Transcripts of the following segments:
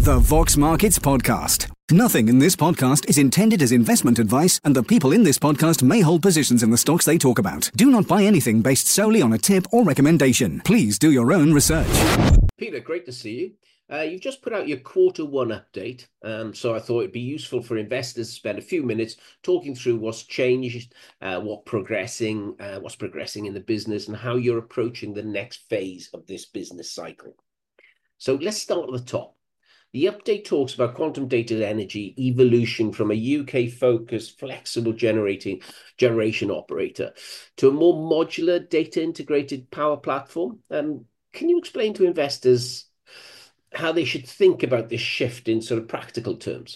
The Vox Markets Podcast. Nothing in this podcast is intended as investment advice, and the people in this podcast may hold positions in the stocks they talk about. Do not buy anything based solely on a tip or recommendation. Please do your own research. Peter, great to see you. You've just put out your quarter one update, so I thought it'd be useful for investors to spend a few minutes talking through what's changed, what's progressing in the business, and how you're approaching the next phase of this business cycle. So let's start at the top. The update talks about Quantum Data Energy evolution from a UK-focused, flexible generation operator to a more modular, data-integrated power platform. Can you explain to investors how they should think about this shift in sort of practical terms?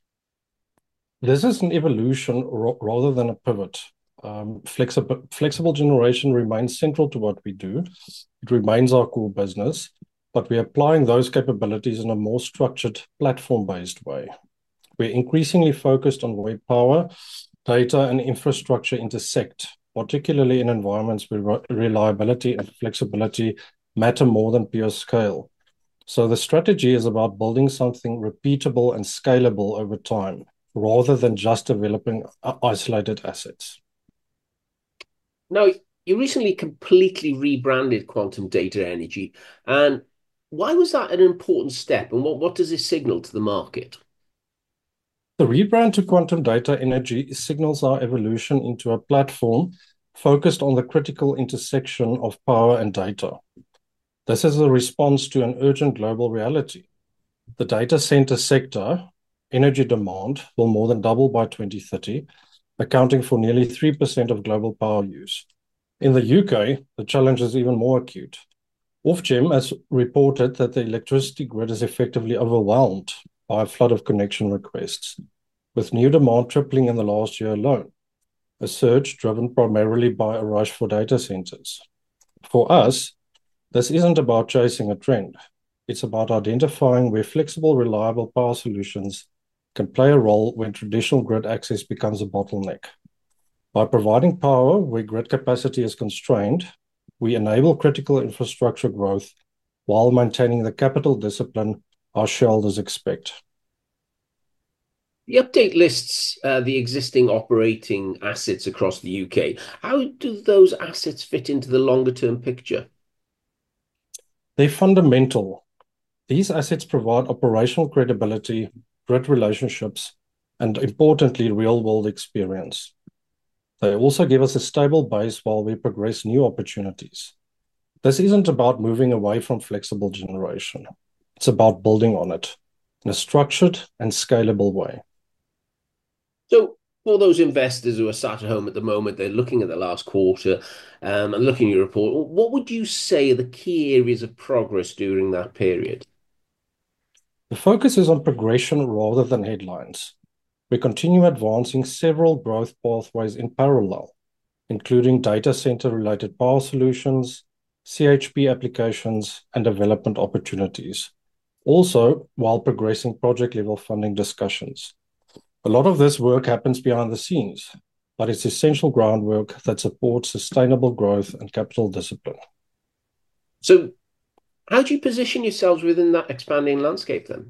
This is an evolution rather than a pivot. Flexible generation remains central to what we do. It remains our core business, but we're applying those capabilities in a more structured, platform-based way. We're increasingly focused on where power, data, and infrastructure intersect, particularly in environments where reliability and flexibility matter more than pure scale. So the strategy is about building something repeatable and scalable over time, rather than just developing isolated assets. Now, you recently completely rebranded Quantum Data Energy, and why was that an important step, and what does this signal to the market? The rebrand to Quantum Data Energy signals our evolution into a platform focused on the critical intersection of power and data. This is a response to an urgent global reality. The data center sector, energy demand, will more than double by 2030, accounting for nearly 3% of global power use. In the UK, the challenge is even more acute. Ofgem has reported that the electricity grid is effectively overwhelmed by a flood of connection requests, with new demand tripling in the last year alone, a surge driven primarily by a rush for data centers. For us, this isn't about chasing a trend. It's about identifying where flexible, reliable power solutions can play a role when traditional grid access becomes a bottleneck. By providing power where grid capacity is constrained, we enable critical infrastructure growth while maintaining the capital discipline our shareholders expect. The update lists the existing operating assets across the UK. How do those assets fit into the longer-term picture? They're fundamental. These assets provide operational credibility, grid relationships, and importantly, real-world experience. They also give us a stable base while we progress new opportunities. This isn't about moving away from flexible generation. It's about building on it in a structured and scalable way. So for those investors who are sat at home at the moment, they're looking at the last quarter and looking at your report, what would you say are the key areas of progress during that period? The focus is on progression rather than headlines. We continue advancing several growth pathways in parallel, including data center-related power solutions, CHP applications, and development opportunities. Also, while progressing project-level funding discussions. A lot of this work happens behind the scenes, but it's essential groundwork that supports sustainable growth and capital discipline. So, how do you position yourselves within that expanding landscape then?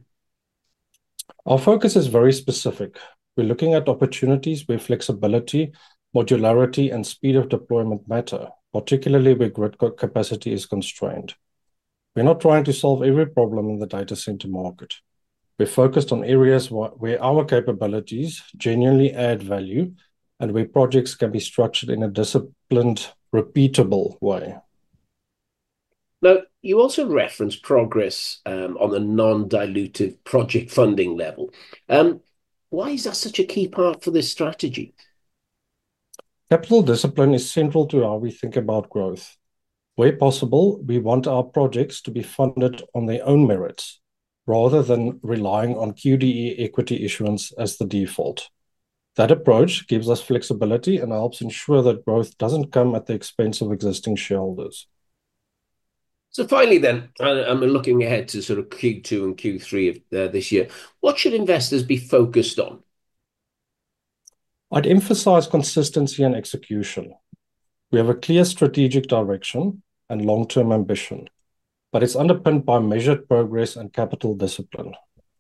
Our focus is very specific. We're looking at opportunities where flexibility, modularity, and speed of deployment matter, particularly where grid capacity is constrained. We're not trying to solve every problem in the data center market. We're focused on areas where our capabilities genuinely add value and where projects can be structured in a disciplined, repeatable way. Now, you also referenced progress on the non-dilutive project funding level. Why is that such a key part for this strategy? Capital discipline is central to how we think about growth. Where possible, we want our projects to be funded on their own merits, rather than relying on QDE equity issuance as the default. That approach gives us flexibility and helps ensure that growth doesn't come at the expense of existing shareholders. So finally then, I'm looking ahead to sort of Q2 and Q3 of this year. What should investors be focused on? I'd emphasize consistency and execution. We have a clear strategic direction and long-term ambition, but it's underpinned by measured progress and capital discipline.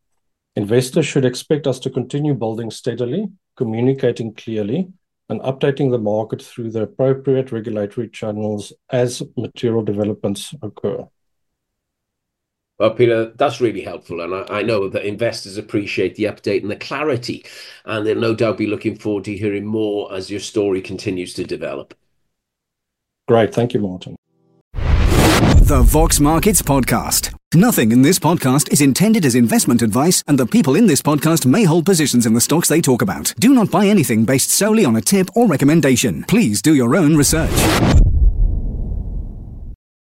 Investors should expect us to continue building steadily, communicating clearly, and updating the market through the appropriate regulatory channels as material developments occur. Well, Peter, that's really helpful. And I know that investors appreciate the update and the clarity, and they'll no doubt be looking forward to hearing more as your story continues to develop. Great. Thank you, Martin. The Vox Markets Podcast. Nothing in this podcast is intended as investment advice, and the people in this podcast may hold positions in the stocks they talk about. Do not buy anything based solely on a tip or recommendation. Please do your own research.